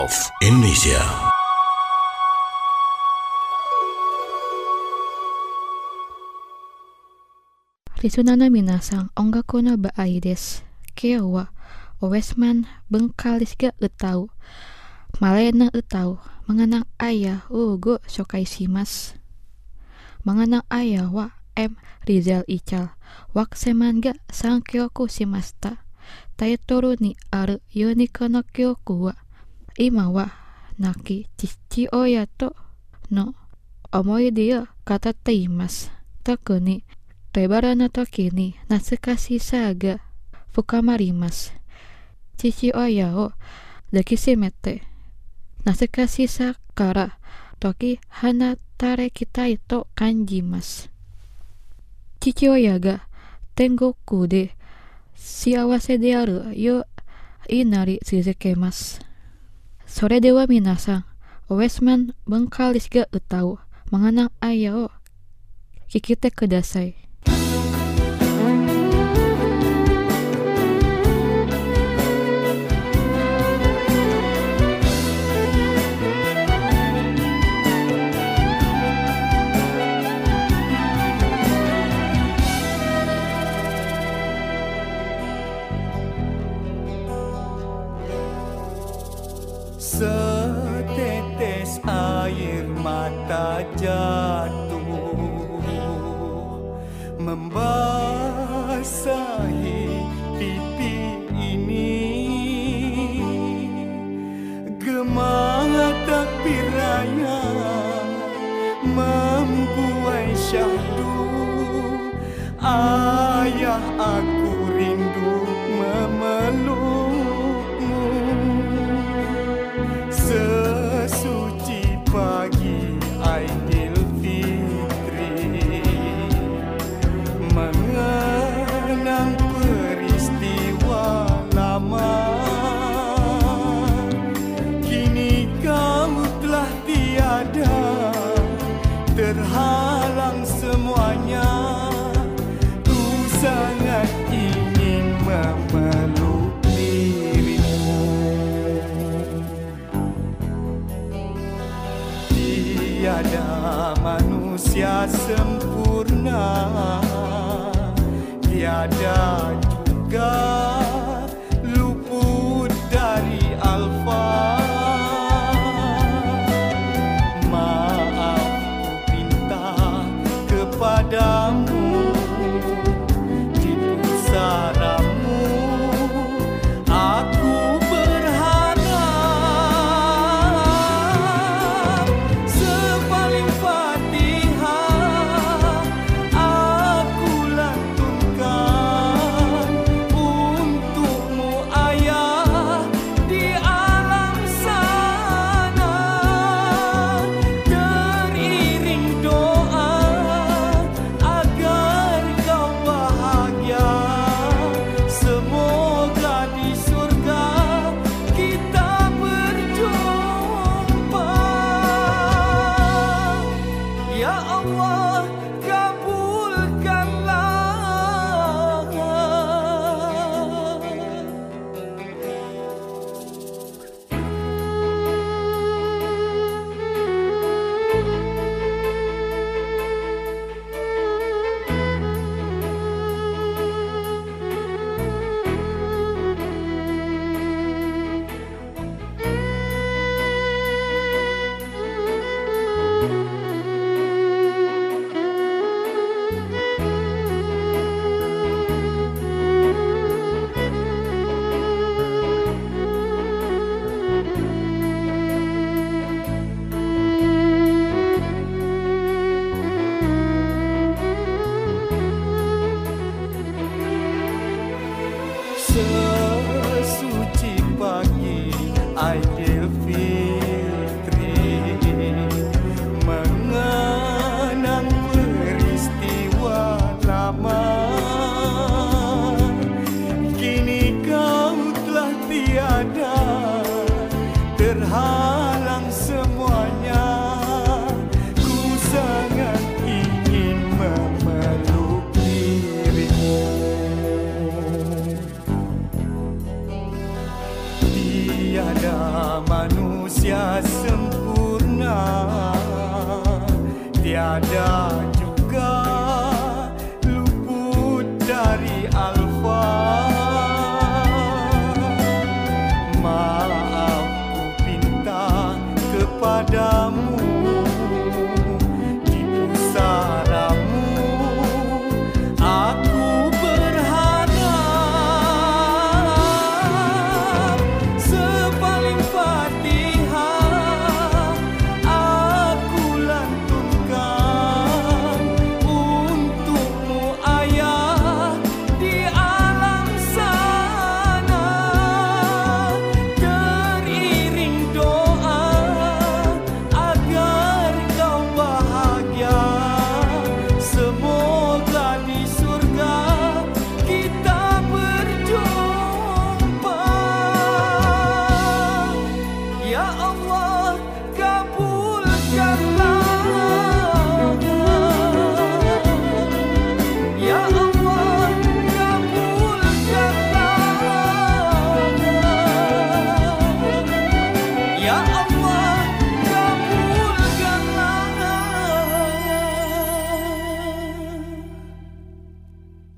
of Indonesia. Lisunana minasang ongaku no baai desu. Kyo wa owesman bengkalis ga utau. Malena utau mengenang ayah go shokai shimasu. Mengenang ayah wa M. Rizal Ical. Wakseman ga sankyoku shimashita. Taitoru ni aru Yoniko no kyoku wa ima wa naki chichioya to no omoide o katatte imasu. Toku ni Tebara no toki ni natsukashi sa ga fukamarimasu. Chichioya o dakishimete natsukashi sa kara toki hanatarekitai to kanjimasu. Chichioya ga tengoku de siawase de aru yo inari tsuzukemasu. Sore dewa minasang, owesman bengkalis ga utau mengenang ayah o kikite kudasai. Setetes air mata jatuh membasahi pipi ini. Gemah takbir raya membuai syahdu. Ayah, aku rindu memelukmu. Sesuci pagi Aidilfitri mengenang peristiwa lama. Kini kau telah tiada, terhalang semuanya. Ku sangat ingin memeluk dirimu. Tiada manusia sempurna, tiada juga luput dari alfa. Maaf ku minta kepadamu di pusaramu. Aku berharap sepaling Fatihah aku lantunkan untukmu ayah di alam sana. Teriring doa agar kau bahagia. Semoga di surga kita berjumpa. Ya Allah, kabulkanlah. Sesuci pagi Aidilfitri mengenang peristiwa lama. Kini kau telah tiada, terhalang semuanya. Ku sangat ingin memeluk dirimu. Tiada manusia tiada juga luput dari alfa. Maaf ku pinta kepadamu di pusaramu. Aku berharap sepaling Fatihah aku lantunkan untukmu ayah di alam sana. Teriring doa agar kau bahagia. Semoga di surga kita berjumpa. Ya Allah, kabulkanlah